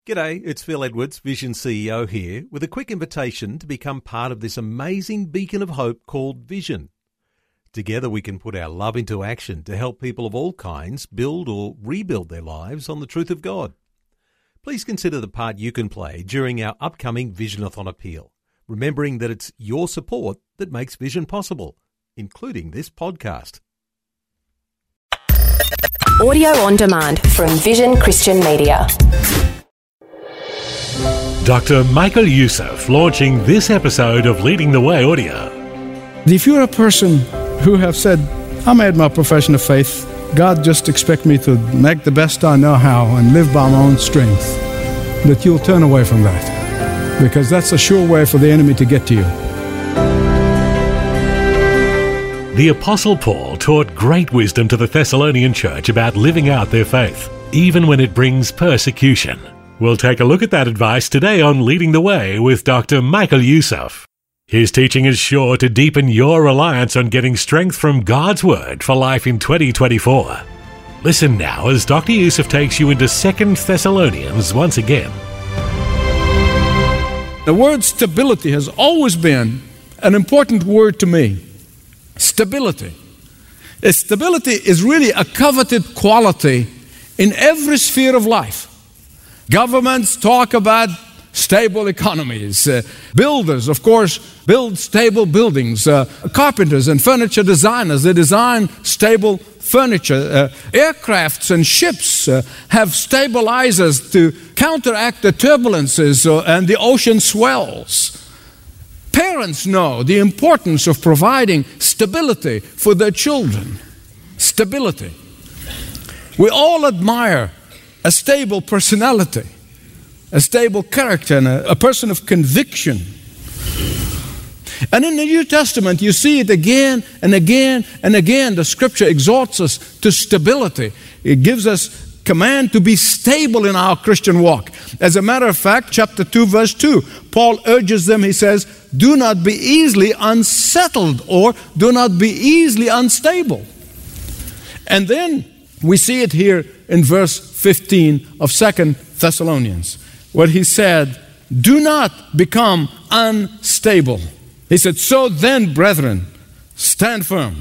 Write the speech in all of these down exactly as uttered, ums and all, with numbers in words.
G'day, it's Phil Edwards, Vision C E O here, with a quick invitation to become part of this amazing beacon of hope called Vision. Together we can put our love into action to help people of all kinds build or rebuild their lives on the truth of God. Please consider the part you can play during our upcoming Visionathon appeal, remembering that it's your support that makes Vision possible, including this podcast. Audio on demand from Vision Christian Media. Doctor Michael Youssef launching this episode of Leading the Way Audio. If you're a person who have said, I made my profession of faith, God just expects me to make the best I know how and live by my own strength, that you'll turn away from that, because that's a sure way for the enemy to get to you. The Apostle Paul taught great wisdom to the Thessalonian church about living out their faith, even when it brings persecution. We'll take a look at that advice today on Leading the Way with Doctor Michael Youssef. His teaching is sure to deepen your reliance on getting strength from God's Word for life in twenty twenty-four. Listen now as Doctor Youssef takes you into Second Thessalonians once again. The word stability has always been an important word to me. Stability. Stability is really a coveted quality in every sphere of life. Governments talk about stable economies. Uh, builders, of course, build stable buildings. Uh, carpenters and furniture designers, they design stable furniture. Uh, aircrafts and ships uh, have stabilizers to counteract the turbulences uh, and the ocean swells. Parents know the importance of providing stability for their children. Stability. We all admire a stable personality, a stable character, and a, a person of conviction. And in the New Testament, you see it again and again and again. The Scripture exhorts us to stability. It gives us command to be stable in our Christian walk. As a matter of fact, chapter two, verse two, Paul urges them, he says, do not be easily unsettled, or do not be easily unstable. And then we see it here in verse fifteen of Second Thessalonians, where he said, do not become unstable. He said, so then, brethren, stand firm.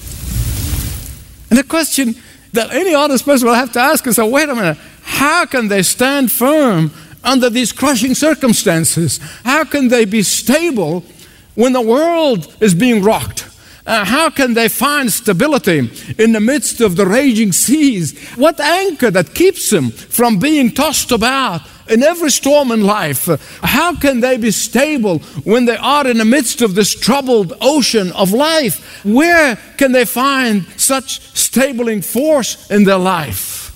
And the question that any honest person will have to ask is, wait a minute, how can they stand firm under these crushing circumstances? How can they be stable when the world is being rocked? Uh, how can they find stability in the midst of the raging seas? What anchor that keeps them from being tossed about in every storm in life? Uh, how can they be stable when they are in the midst of this troubled ocean of life? Where can they find such stabling force in their life?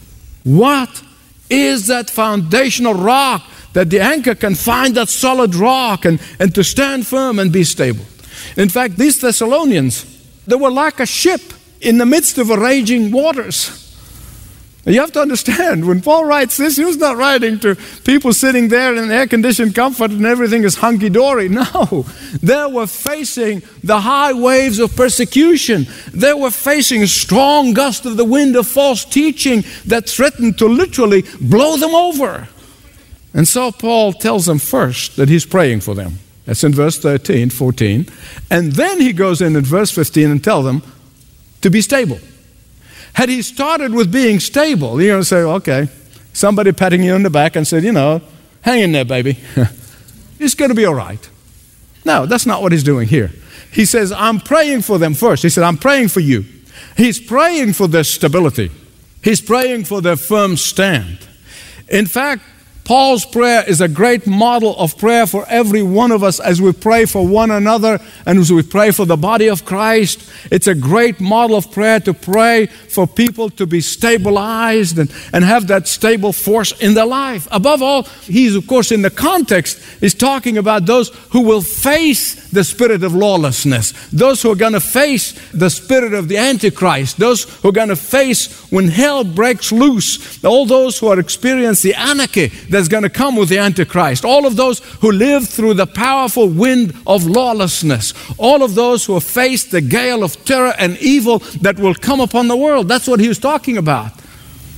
What is that foundational rock that the anchor can find that solid rock and, and to stand firm and be stable? In fact, these Thessalonians, they were like a ship in the midst of a raging waters. And you have to understand, when Paul writes this, he was not writing to people sitting there in air-conditioned comfort and everything is hunky-dory. No, they were facing the high waves of persecution. They were facing a strong gust of the wind of false teaching that threatened to literally blow them over. And so Paul tells them first that he's praying for them. That's in verse thirteen, fourteen. And then he goes in in verse fifteen and tells them to be stable. Had he started with being stable, you're going to say, okay, somebody patting you on the back and said, you know, hang in there, baby. It's going to be all right. No, that's not what he's doing here. He says, I'm praying for them first. He said, I'm praying for you. He's praying for their stability. He's praying for their firm stand. In fact, Paul's prayer is a great model of prayer for every one of us as we pray for one another and as we pray for the body of Christ. It's a great model of prayer to pray for people to be stabilized and, and have that stable force in their life. Above all, he's, of course, in the context, is talking about those who will face the spirit of lawlessness, those who are going to face the spirit of the Antichrist, those who are going to face when hell breaks loose, all those who are experiencing the anarchy that's going to come with the Antichrist, all of those who live through the powerful wind of lawlessness, all of those who have faced the gale of terror and evil that will come upon the world. That's what he was talking about.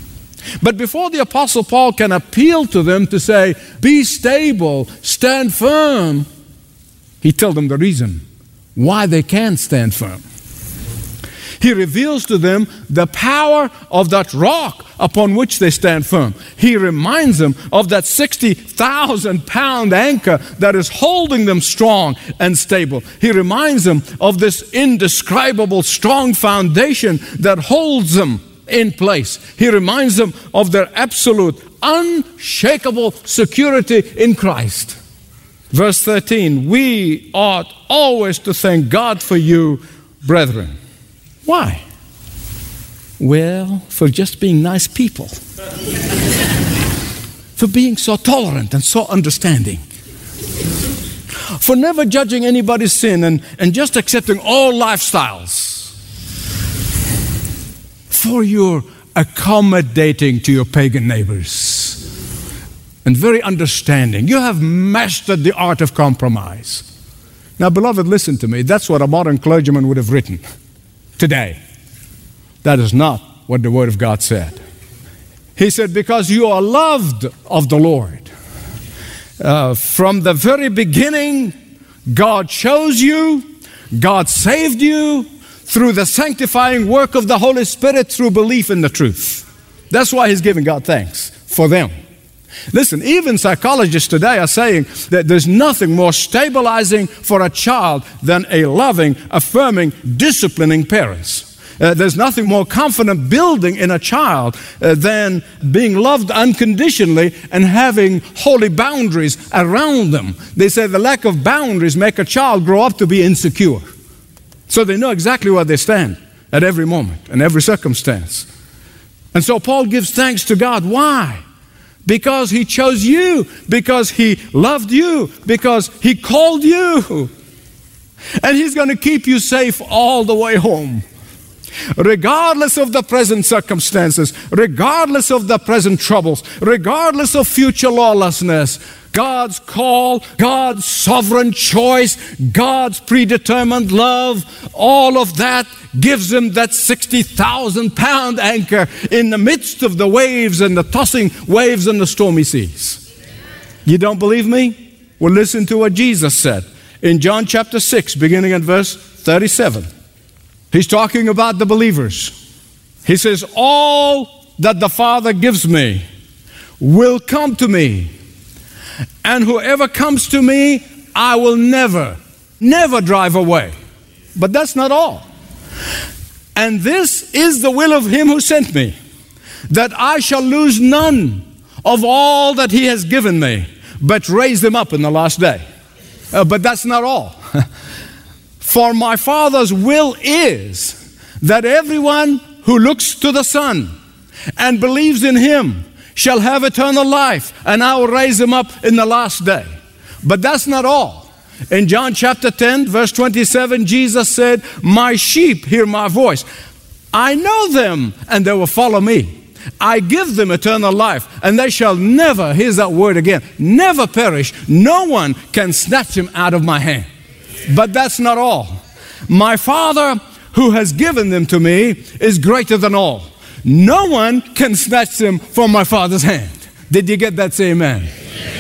But before the Apostle Paul can appeal to them to say, be stable, stand firm, he tells them the reason why they can stand firm. He reveals to them the power of that rock upon which they stand firm. He reminds them of that sixty thousand pound anchor that is holding them strong and stable. He reminds them of this indescribable strong foundation that holds them in place. He reminds them of their absolute, unshakable security in Christ. Verse thirteen, we ought always to thank God for you, brethren. Why? Well, for just being nice people. For being so tolerant and so understanding. For never judging anybody's sin and, and just accepting all lifestyles. For your accommodating to your pagan neighbors. And very understanding. You have mastered the art of compromise. Now, beloved, listen to me. That's what a modern clergyman would have written today. That is not what the Word of God said. He said, because you are loved of the Lord. Uh, from the very beginning, God chose you, God saved you through the sanctifying work of the Holy Spirit through belief in the truth. That's why He's giving God thanks for them. Listen, even psychologists today are saying that there's nothing more stabilizing for a child than a loving, affirming, disciplining parents. Uh, there's nothing more confident building in a child uh, than being loved unconditionally and having holy boundaries around them. They say the lack of boundaries make a child grow up to be insecure. So they know exactly where they stand at every moment and every circumstance. And so Paul gives thanks to God. Why? Because He chose you, because He loved you, because He called you. And He's going to keep you safe all the way home. Regardless of the present circumstances, regardless of the present troubles, regardless of future lawlessness, God's call, God's sovereign choice, God's predetermined love, all of that gives Him that sixty thousand pound anchor in the midst of the waves and the tossing waves and the stormy seas. You don't believe me? Well, listen to what Jesus said in John chapter six, beginning at verse thirty-seven. He's talking about the believers. He says, all that the Father gives me will come to me. And whoever comes to me, I will never, never drive away. But that's not all. And this is the will of Him who sent me, that I shall lose none of all that He has given me, but raise them up in the last day. Uh, but that's not all. For my Father's will is that everyone who looks to the Son and believes in Him shall have eternal life, and I will raise him up in the last day. But that's not all. In John chapter ten, verse twenty-seven, Jesus said, my sheep hear my voice. I know them, and they will follow me. I give them eternal life, and they shall never, here's that word again, never perish. No one can snatch them out of my hand. But that's not all. My Father who has given them to me is greater than all. No one can snatch them from my Father's hand. Did you get that? Say amen. Amen.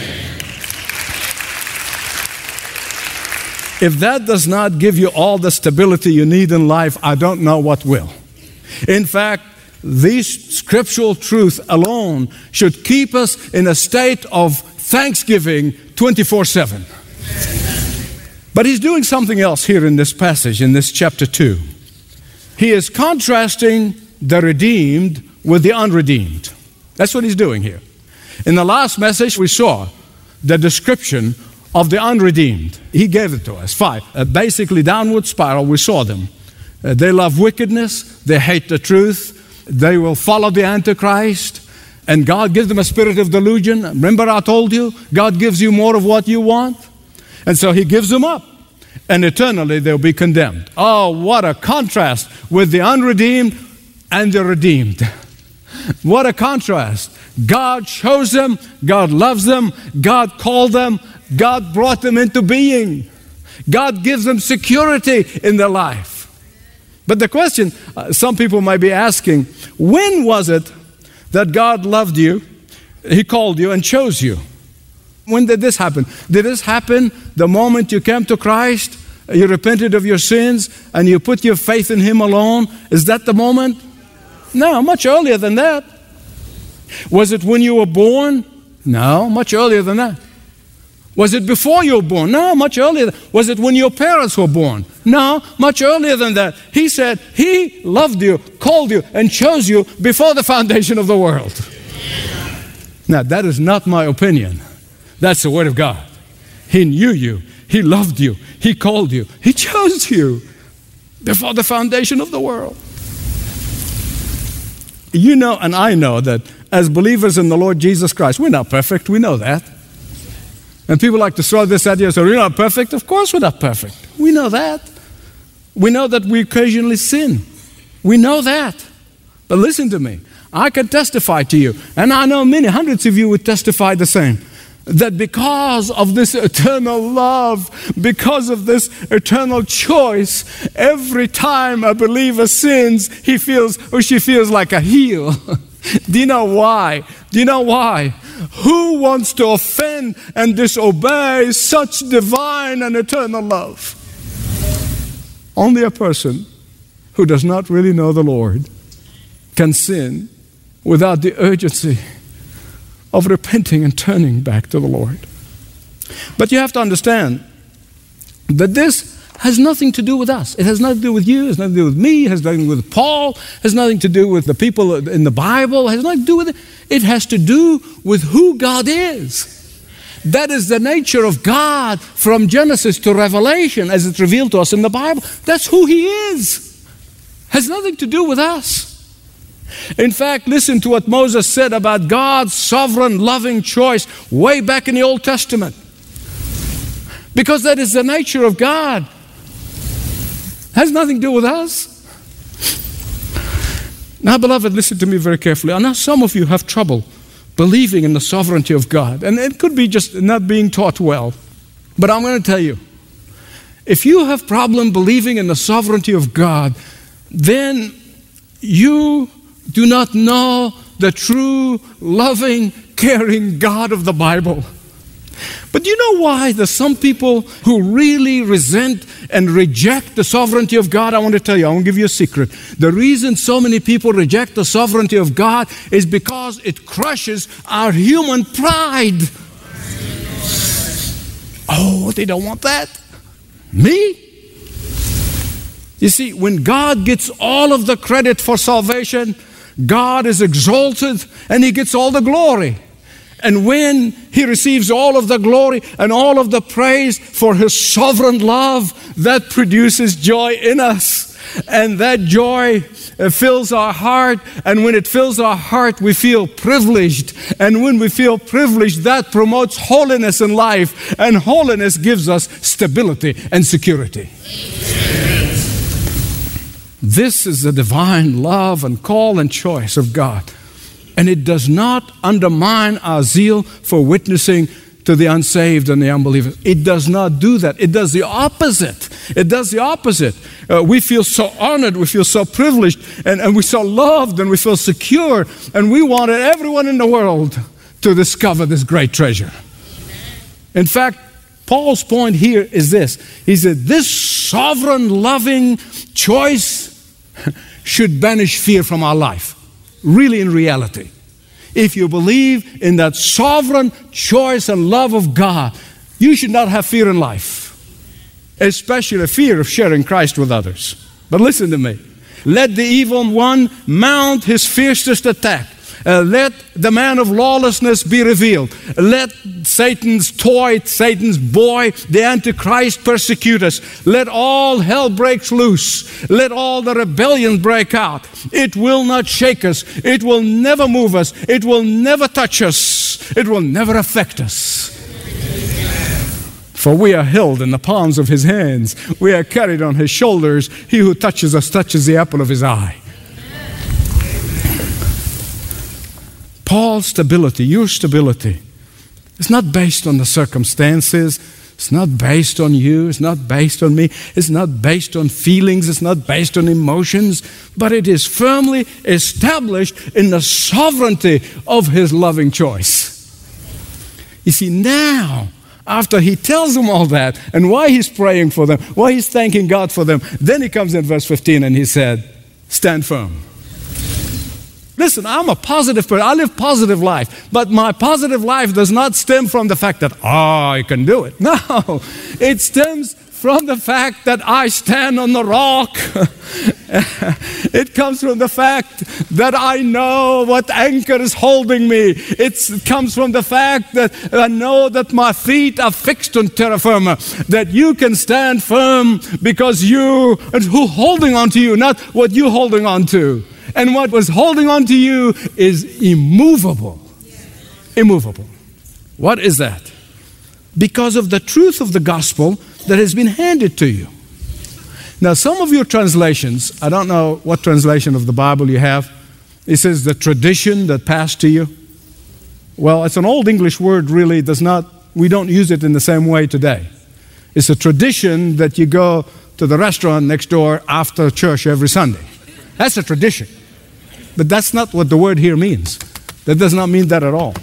If that does not give you all the stability you need in life, I don't know what will. In fact, these scriptural truths alone should keep us in a state of thanksgiving twenty-four seven. But He's doing something else here in this passage, in this chapter two. He is contrasting the redeemed with the unredeemed. That's what He's doing here. In the last message, we saw the description of the unredeemed. He gave it to us. Five. Uh, basically, downward spiral, we saw them. Uh, they love wickedness. They hate the truth. They will follow the Antichrist. And God gives them a spirit of delusion. Remember I told you, God gives you more of what you want. And so He gives them up. And eternally they'll be condemned. Oh, what a contrast with the unredeemed and the redeemed. What a contrast. God chose them. God loves them. God called them. God brought them into being. God gives them security in their life. But the question uh, some people might be asking, when was it that God loved you, He called you and chose you. When did this happen? Did this happen the moment you came to Christ, you repented of your sins, and you put your faith in Him alone? Is that the moment? No, much earlier than that. Was it when you were born? No, much earlier than that. Was it before you were born? No, much earlier. Was it when your parents were born? No, much earlier than that. He said He loved you, called you, and chose you before the foundation of the world. Now, that is not my opinion. That's the Word of God. He knew you. He loved you. He called you. He chose you before the foundation of the world. You know, and I know that as believers in the Lord Jesus Christ, we're not perfect. We know that. And people like to throw this at you and say, we're not perfect. Of course we're not perfect. We know that. We know that we occasionally sin. We know that. But listen to me. I can testify to you, and I know many, hundreds of you would testify the same, that because of this eternal love, because of this eternal choice, every time a believer sins, he feels or she feels like a heel. Do you know why? Do you know why? Who wants to offend and disobey such divine and eternal love? Only a person who does not really know the Lord can sin without the urgency of repenting and turning back to the Lord. But you have to understand that this has nothing to do with us. It has nothing to do with you. It has nothing to do with me. It has nothing to do with Paul. It has nothing to do with the people in the Bible. It has nothing to do with it. It has to do with who God is. That is the nature of God from Genesis to Revelation as it's revealed to us in the Bible. That's who He is. Has nothing to do with us. In fact, listen to what Moses said about God's sovereign, loving choice way back in the Old Testament. Because that is the nature of God. Has nothing to do with us. Now, beloved, listen to me very carefully. I know some of you have trouble believing in the sovereignty of God. And it could be just not being taught well. But I'm going to tell you, if you have problem believing in the sovereignty of God, then you do not know the true, loving, caring God of the Bible. But do you know why there's some people who really resent and reject the sovereignty of God? I want to tell you, I want to give you a secret. The reason so many people reject the sovereignty of God is because it crushes our human pride. Oh, they don't want that. Me? You see, when God gets all of the credit for salvation, God is exalted and He gets all the glory. And when He receives all of the glory and all of the praise for His sovereign love, that produces joy in us. And that joy fills our heart. And when it fills our heart, we feel privileged. And when we feel privileged, that promotes holiness in life. And holiness gives us stability and security. This is the divine love and call and choice of God. And it does not undermine our zeal for witnessing to the unsaved and the unbelievers. It does not do that. It does the opposite. It does the opposite. Uh, we feel so honored, we feel so privileged, and, and we're so loved, and we feel secure, and we wanted everyone in the world to discover this great treasure. In fact, Paul's point here is this. He said, this sovereign, loving choice should banish fear from our life. Really, in reality. If you believe in that sovereign choice and love of God, you should not have fear in life. Especially fear of sharing Christ with others. But listen to me. Let the evil one mount his fiercest attack. Uh, let the man of lawlessness be revealed. Let Satan's toy, Satan's boy, the Antichrist persecute us. Let all hell break loose. Let all the rebellion break out. It will not shake us. It will never move us. It will never touch us. It will never affect us. For we are held in the palms of His hands. We are carried on His shoulders. He who touches us touches the apple of His eye. Paul's stability, your stability, is not based on the circumstances, It's not based on you. It's not based on me. It's not based on feelings. It's not based on emotions. But it is firmly established in the sovereignty of His loving choice. You see, now, after He tells them all that and why He's praying for them, why He's thanking God for them, then He comes in verse fifteen and He said, stand firm. Listen, I'm a positive person. I live positive life. But my positive life does not stem from the fact that, oh, I can do it. No, it stems from the fact that I stand on the rock. It comes from the fact that I know what anchor is holding me. It's, it comes from the fact that I know that my feet are fixed on terra firma, that you can stand firm because you, and who holding on to you, not what you're holding on to. And what was holding on to you is immovable. Immovable. What is that? Because of the truth of the gospel that has been handed to you. Now, some of your translations, I don't know what translation of the Bible you have, it says the tradition that passed to you. Well, it's an old English word, really does not, we don't use it in the same way today. It's a tradition that you go to the restaurant next door after church every Sunday. That's a tradition. But that's not what the word here means. That does not mean that at all.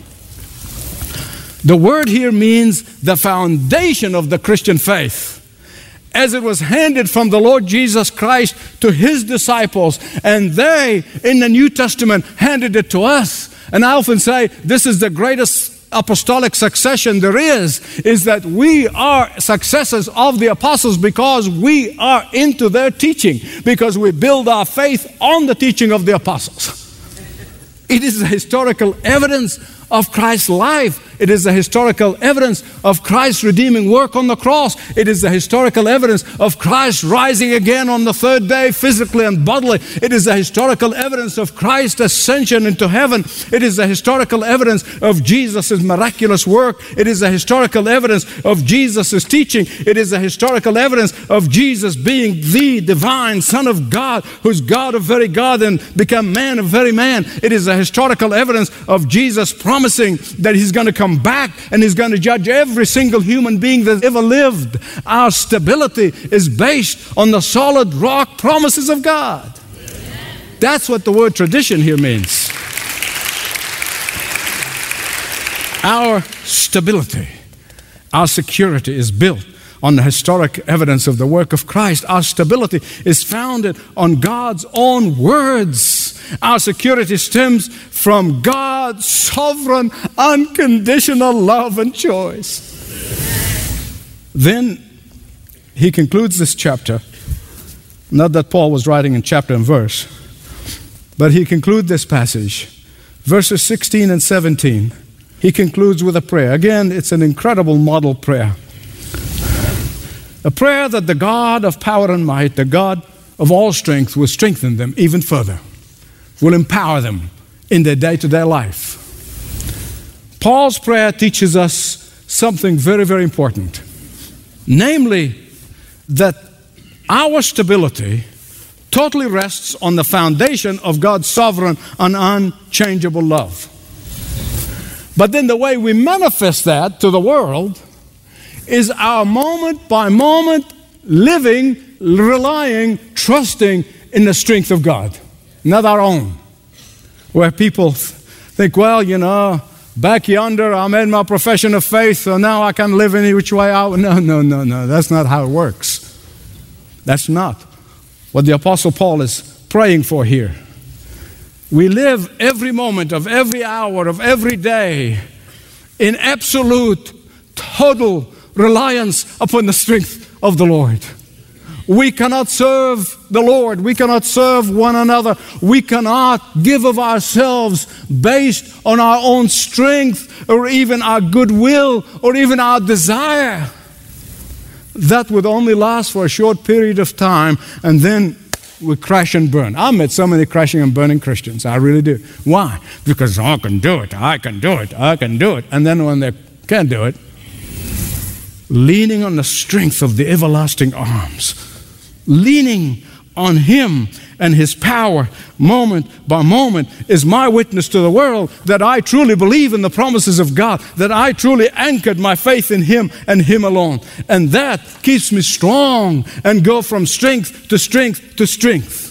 The word here means the foundation of the Christian faith, as it was handed from the Lord Jesus Christ to His disciples, and they, in the New Testament, handed it to us. And I often say, this is the greatest apostolic succession there is, is that we are successors of the apostles because we are into their teaching, because we build our faith on the teaching of the apostles. It is a historical evidence of Christ's life. It is the historical evidence of Christ's redeeming work on the cross. It is the historical evidence of Christ rising again on the third day, physically and bodily. It is the historical evidence of Christ's ascension into heaven. It is the historical evidence of Jesus' miraculous work. It is the historical evidence of Jesus' teaching. It is the historical evidence of Jesus being the divine Son of God, who's God of very God and become man of very man. It is the historical evidence of Jesus promising that He's going to come back and He's going to judge every single human being that ever lived. Our stability is based on the solid rock promises of God. That's what the word tradition here means. Our stability, our security is built on the historic evidence of the work of Christ. Our stability is founded on God's own words. Our security stems from God's sovereign, unconditional love and choice. Then he concludes this chapter. Not that Paul was writing in chapter and verse, but he concludes this passage. Verses sixteen and seventeen, he concludes with a prayer. Again, it's an incredible model prayer. A prayer that the God of power and might, the God of all strength, will strengthen them even further, will empower them in their day-to-day life. Paul's prayer teaches us something very, very important. Namely, that our stability totally rests on the foundation of God's sovereign and unchangeable love. But then the way we manifest that to the world is our moment by moment living, relying, trusting in the strength of God, not our own. Where people think, well, you know, back yonder I made my profession of faith, so now I can live any which way out. No, no, no, no. That's not how it works. That's not what the Apostle Paul is praying for here. We live every moment of every hour of every day in absolute, total reliance upon the strength of the Lord. We cannot serve the Lord. We cannot serve one another. We cannot give of ourselves based on our own strength or even our goodwill or even our desire. That would only last for a short period of time, and then we crash and burn. I met so many crashing and burning Christians. I really do. Why? Because I can do it. I can do it. I can do it. And then when they can't do it, leaning on the strength of the everlasting arms, leaning on Him and His power, moment by moment, is my witness to the world that I truly believe in the promises of God, that I truly anchored my faith in Him and Him alone. And that keeps me strong and go from strength to strength to strength.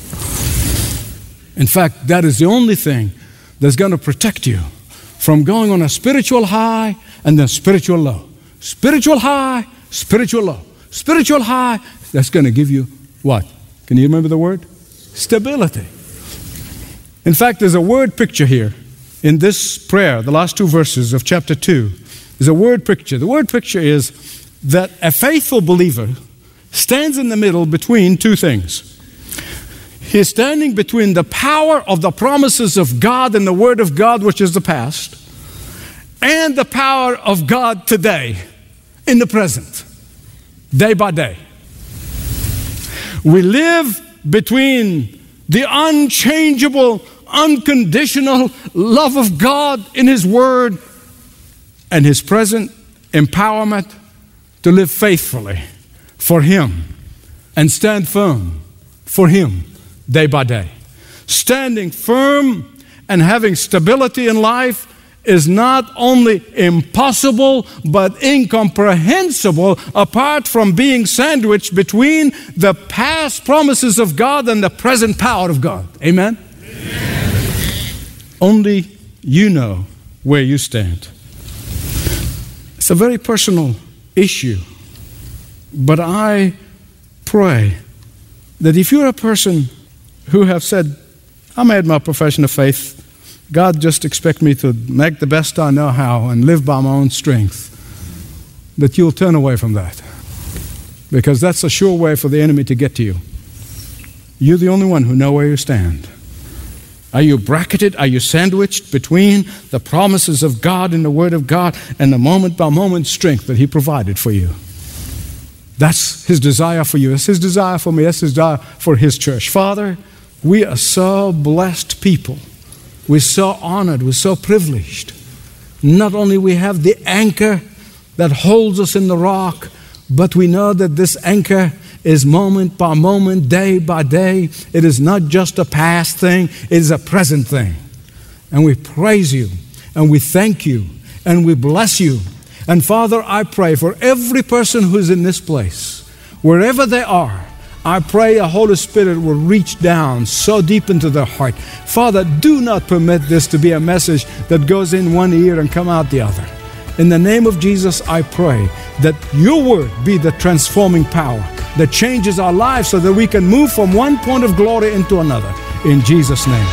In fact, that is the only thing that's going to protect you from going on a spiritual high and then spiritual low. Spiritual high, spiritual low. Spiritual high, that's going to give you what? Can you remember the word? Stability. In fact, there's a word picture here in this prayer, the last two verses of chapter two. There's a word picture. The word picture is that a faithful believer stands in the middle between two things. He's standing between the power of the promises of God and the Word of God, which is the past, and the power of God today, in the present, day by day. We live between the unchangeable, unconditional love of God in His Word and His present empowerment to live faithfully for Him and stand firm for Him day by day. Standing firm and having stability in life is not only impossible but incomprehensible apart from being sandwiched between the past promises of God and the present power of God. Amen? Amen. Only you know where you stand. It's a very personal issue, but I pray that if you're a person who have said, I made my profession of faith, God just expects me to make the best I know how and live by my own strength, that you'll turn away from that. Because that's a sure way for the enemy to get to you. You're the only one who know where you stand. Are you bracketed? Are you sandwiched between the promises of God and the Word of God and the moment-by-moment strength that He provided for you? That's His desire for you. That's His desire for me. That's His desire for His church. Father, we are so blessed people. We're so honored. We're so privileged. Not only we have the anchor that holds us in the rock, but we know that this anchor is moment by moment, day by day. It is not just a past thing. It is a present thing. And we praise You, and we thank You, and we bless You. And Father, I pray for every person who's in this place, wherever they are, I pray a Holy Spirit will reach down so deep into their heart. Father, do not permit this to be a message that goes in one ear and come out the other. In the name of Jesus, I pray that Your Word be the transforming power that changes our lives so that we can move from one point of glory into another. In Jesus' name.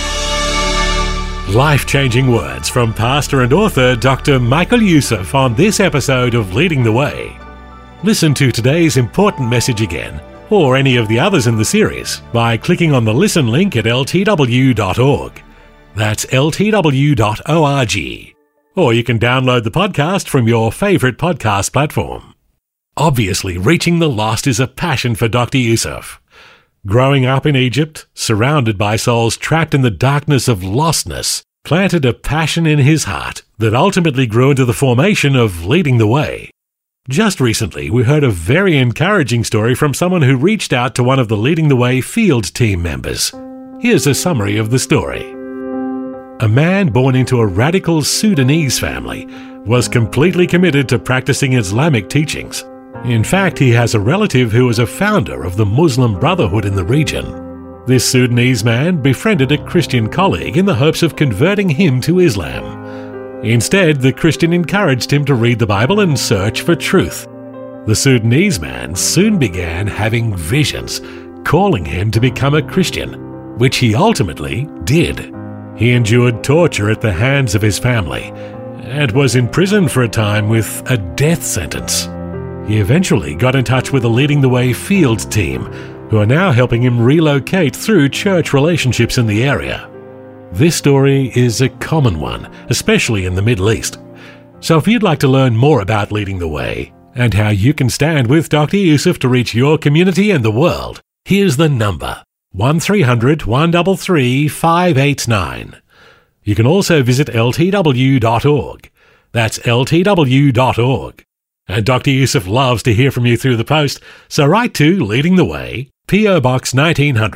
Life-changing words from pastor and author Doctor Michael Youssef on this episode of Leading the Way. Listen to today's important message again, or any of the others in the series, by clicking on the listen link at L T W dot org. That's L T W dot org. Or you can download the podcast from your favourite podcast platform. Obviously, reaching the lost is a passion for Doctor Youssef. Growing up in Egypt, surrounded by souls trapped in the darkness of lostness, planted a passion in his heart that ultimately grew into the formation of Leading the Way. Just recently, we heard a very encouraging story from someone who reached out to one of the Leading the Way field team members. Here's a summary of the story. A man born into a radical Sudanese family was completely committed to practicing Islamic teachings. In fact, he has a relative who is a founder of the Muslim Brotherhood in the region. This Sudanese man befriended a Christian colleague in the hopes of converting him to Islam. Instead, the Christian encouraged him to read the Bible and search for truth. The Sudanese man soon began having visions, calling him to become a Christian, which he ultimately did. He endured torture at the hands of his family and was imprisoned for a time with a death sentence. He eventually got in touch with the Leading the Way field team, who are now helping him relocate through church relationships in the area. This story is a common one, especially in the Middle East. So if you'd like to learn more about Leading the Way and how you can stand with Doctor Youssef to reach your community and the world, here's the number, one three hundred, one three three, five eight nine. You can also visit L T W dot org. That's L T W dot org. And Doctor Youssef loves to hear from you through the post, so write to Leading the Way, P O Box nineteen hundred,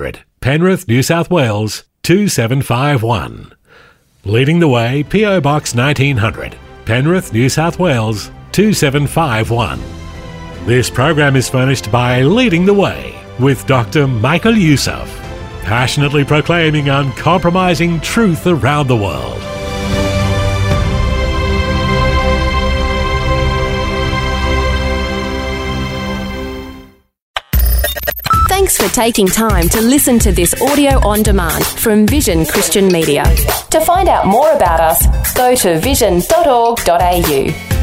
Penrith, New South Wales two seven five one. Leading the Way, P O Box nineteen hundred, Penrith, New South Wales two seven five one. This program is furnished by Leading the Way with Doctor Michael Youssef, passionately proclaiming uncompromising truth around the world. Thanks for taking time to listen to this audio on demand from Vision Christian Media. To find out more about us, go to vision dot org dot a u.